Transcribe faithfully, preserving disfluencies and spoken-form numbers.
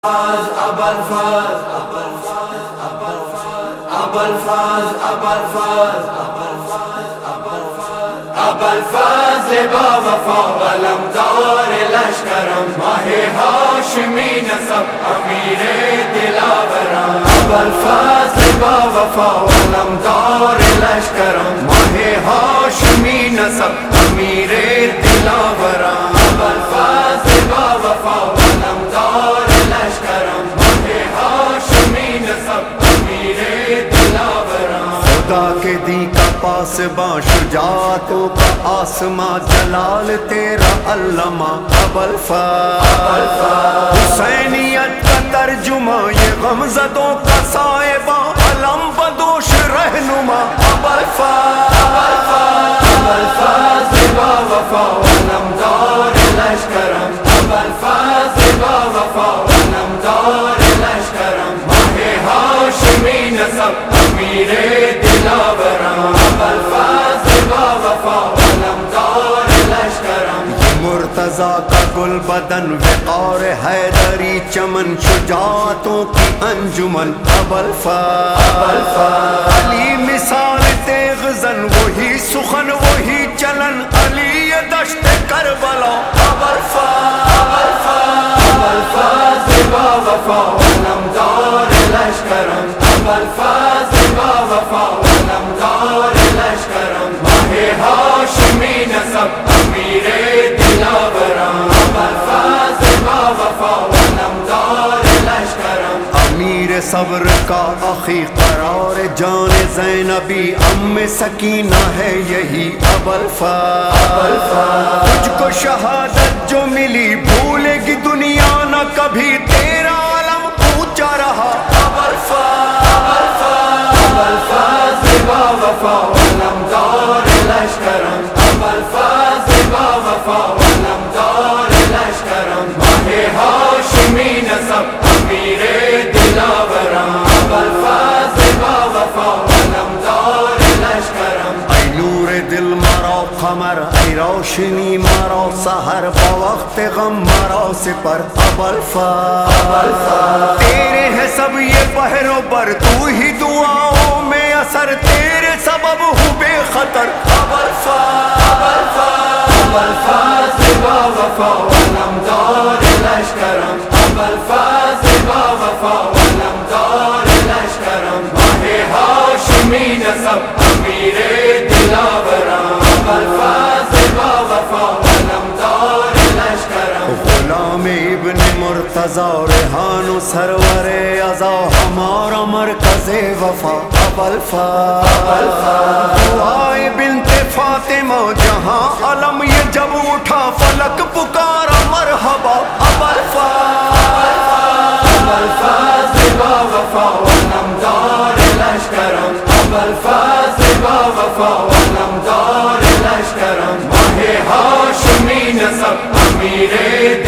أبا الفاز أبا الفاز أبا الفاز أبا الفاز أبا الفاز أبا الفاز با وفا علم دار لشکرم ماہ ہاشمی نسب امیر دلاورم أبا الفاز با وفا علم دار لشکرم ماہ ہاشمی نسب امیر دلاورم أبا الفاز با وفا علم دار لشکرم ماہ ہاشمی نسب امیر دلاورم خدا کے دی کا پاسباں شجاعتوں کا آسماں جلال تیرا علامہ ابا الفاز حسینیت کا ترجمہ یہ غمزدوں کا صاحباں علم بدوش رہنما ابا الفاز أبا الفاز با وفا علم دار لشکرم أبا الفاز با وفا علم دار لشکرم ماہ ہاشمی نسب امیر دلاورم أبا الفاز با وفا علم دار لشکرم مرتضیٰ کا گل بدن وقار حیدری چمن شجاعتوں کی انجمن ابا الفاز علی مثال تیغ زن وہی سخن وہی چلن علی دشت کربلا ابا الفاز أبا الفاز با وفا علم دار لشکرم أبا الفاز با وفا علم دار لشکرم ماہ ہاشمی نسب امیر دلاورم أبا الفاز با وفا علم دار لشکرم امیر صبر کا اخی قرار جان زینبی ام سکینہ ہے یہی ابا الفاز تجھ کو شہادت جو ملی بھولے گی دنیا نہ کبھی تیرا علم اونچا رہا ابا الفاز أبا الفاز با وفا علم دار لشکرم أبا الفاز با وفا علم دار لشکرم ماہ ہاشمی نسب امیر دلاورم أبا الفاز با وفا علم دار لشکرم ای نور دل مرا قمر ای روشنی مرا سحر بوقت غم مرا سپر ابا الفاز تیرے ہے سب یہ بحر و بر تو ہی دعاؤں میں اثر تیرے سبب ہوں بے خطر ابا الفاز أبا الفاز با وفا علم دار لشکرم أبا الفاز با وفا علم دار لشکرم ماہ ہاشمی نسب امیر دلاورم أبا الفاز با وفا علم دار لشکرم غلام ابن مرتضیٰ ریحان و سرور عزا ہمارا مرکز وفا ابا الفاز دعائے بنت فاطمہ جہاں علم یہ جب اٹھا فلک پکارا مرحبا ابا الفاز أبا الفاز با وفا علم دار لشکرم أبا الفاز با وفا علم دار لشکرم ماہ ہاشمی نسب امیر